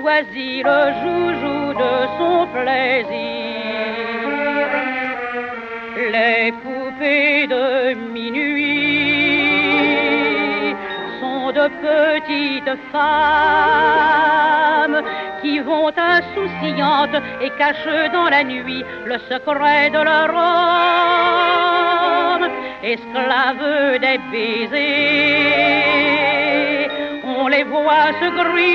choisit le joujou de son plaisir. Les poupées de minuit sont de petites femmes qui vont insouciantes et cachent dans la nuit le secret de leur homme. Esclaves des baisers, on les voit se griller